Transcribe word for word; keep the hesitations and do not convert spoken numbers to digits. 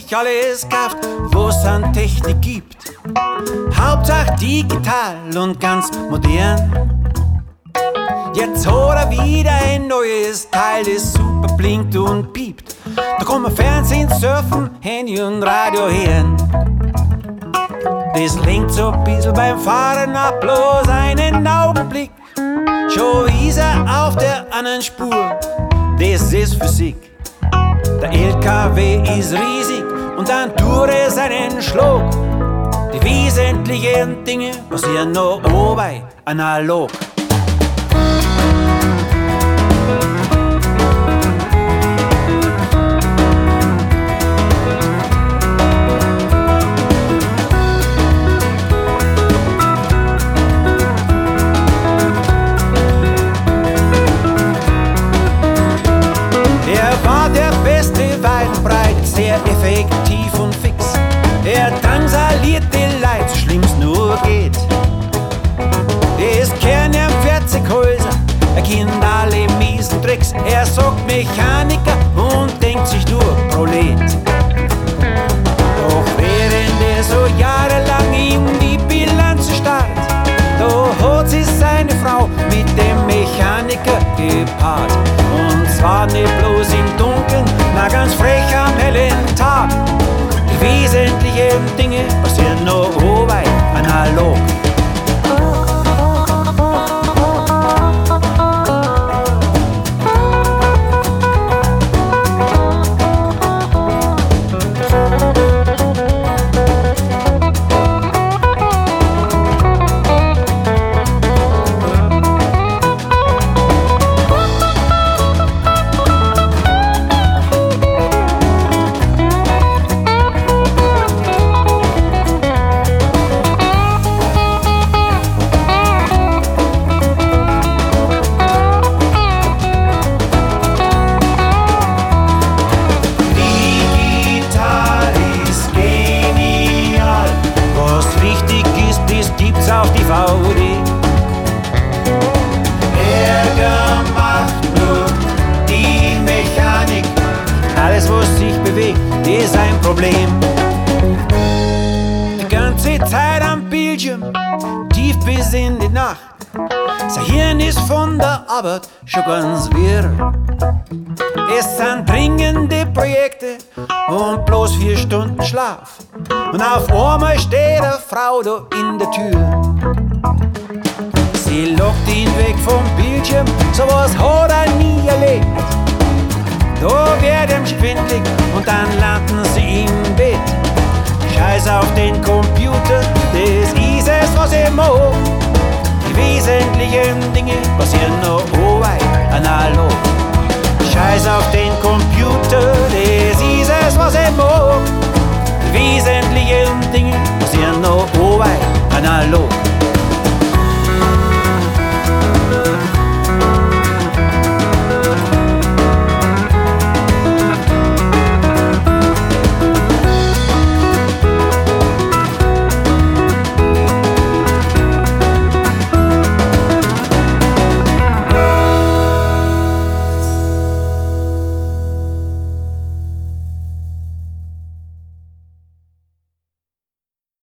sich alles kauft, wo's an Technik gibt. Hauptsache digital und ganz modern. Jetzt hat er wieder ein neues Teil, das super blinkt und piept. Da kann man Fernsehen, Surfen, Handy und Radio hören. Das lenkt so ein bisschen beim Fahren ab, bloß einen Augenblick. Schon ist er auf der anderen Spur, das ist Physik. Der L K W ist riesig und dann tut er seinen Schlag. Die wesentlichen Dinge passieren noch oben analog. Sehr effektiv und fix. Er drangsaliert die Leute, so schlimm's nur geht. Er ist Kern am vierzig-Häuser, er kennt alle miesen Tricks. Er sagt Mechaniker und denkt sich nur Prolet. Doch während er so jahrelang in die Bilanz starrt, da hat sich seine Frau mit dem Mechaniker gepaart. Und zwar nicht bloß im Dunkeln, na ganz frech am hellen Tag. Die wesentlichen Dinge passieren nur oben analog. Auf die V D. Ärger macht nur die Mechanik. Alles, was sich bewegt, ist ein Problem. Die ganze Zeit am Bildschirm, tief bis in die Nacht. Sein Hirn ist von der Arbeit schon ganz wirr. Es sind dringende Projekte und bloß vier Stunden Schlaf. Und auf einmal steht eine Frau da in der Tür. Sie lockt ihn weg vom Bildschirm, sowas hat er nie erlebt. Da wird ihm schwindlig und dann landen sie im Bett. Scheiß auf den Computer, das ist es, was er mag. Die wesentlichen Dinge passieren nur oben analog. Scheiß auf den Computer, das ist es, was er mag. Die wesentlichen Dinge passieren nur oben analog.